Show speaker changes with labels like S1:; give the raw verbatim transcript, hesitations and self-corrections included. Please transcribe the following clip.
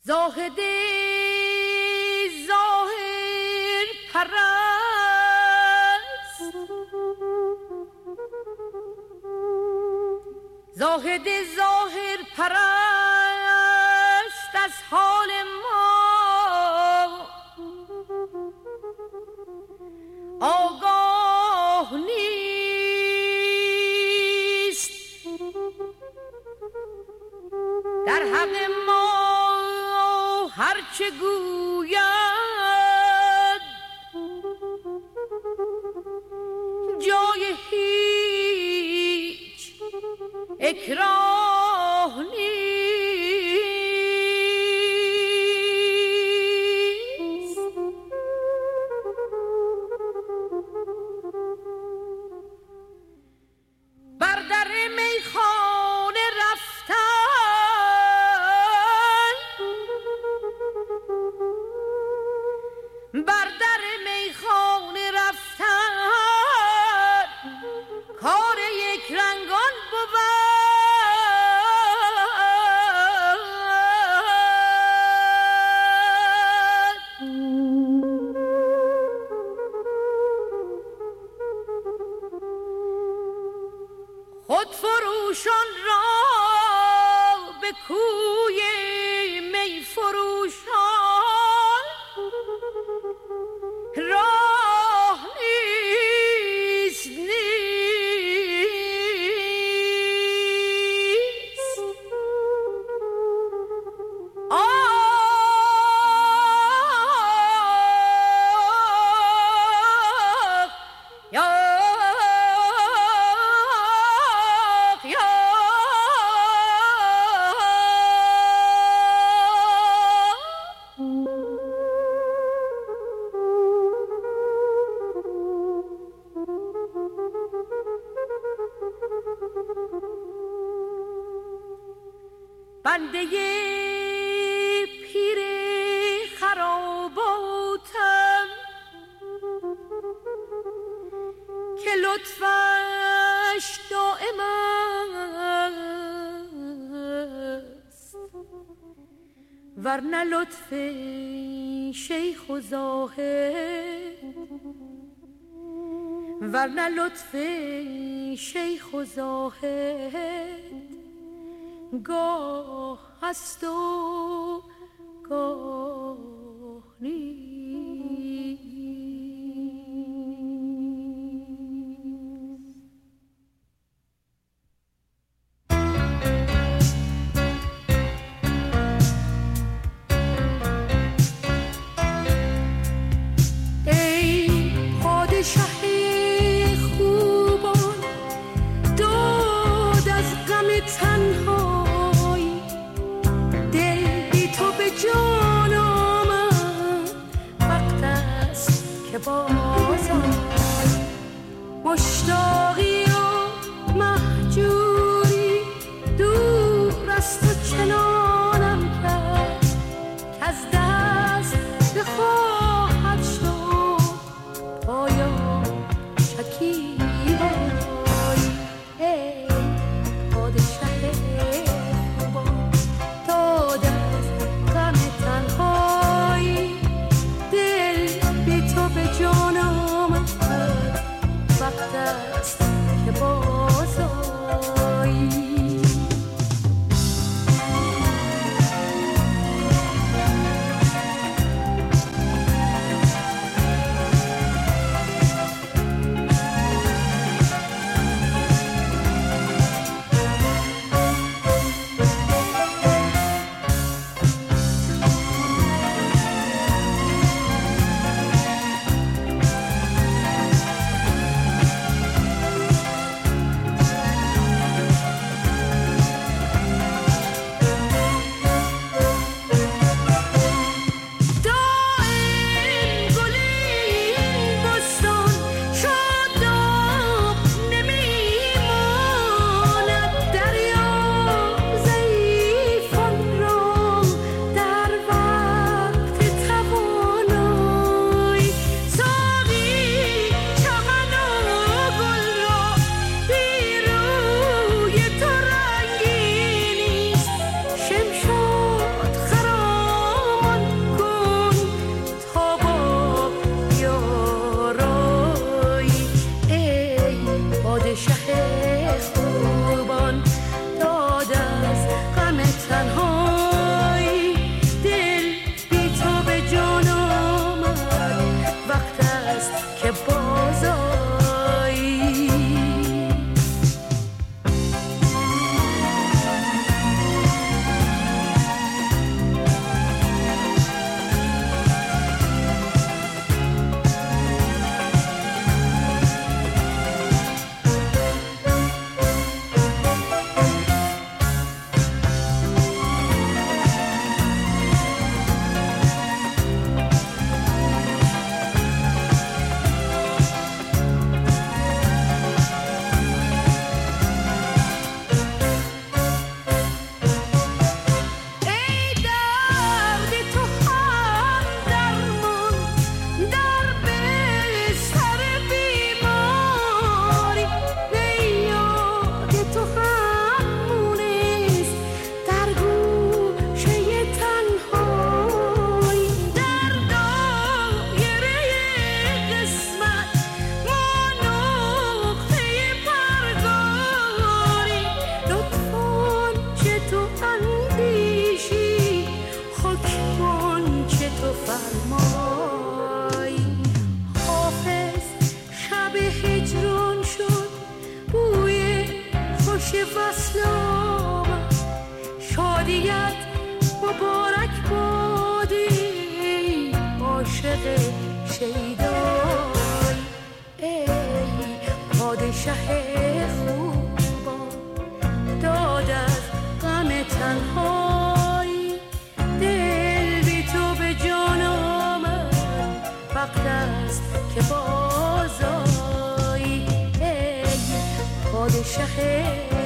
S1: زاهد ظاهر پرست، زاهد ظاهر پرست از حال ما آگاه نیست، در حق ما هرچه گوید جای هیچ اکراه نیست. بر در میخانه رفتن، بر در میخانه رفتن کار یک رنگان بود. خود فروشان را به کوی می فروشان راه نیست نیست. آه یا بنده پیر خراباتم که لطفش دائم است، ورنه لطف شیخ و زاهد، ورنه لطف شیخ و زاهد گاه هست و گاه نیست. ای پادشه خوبان داد از غم تنها، جان آمد وقت است که بازم مشتاقی و مهجوری دور از تو چنانم کرد که از دست بخواهد شد پایان شکیبایی. ای پادشه خوبان داد وقت است پادشه خوبا داد از غم تنهایی، دل بی تو به جان آمد، وقت است که بازایی. ای پادشه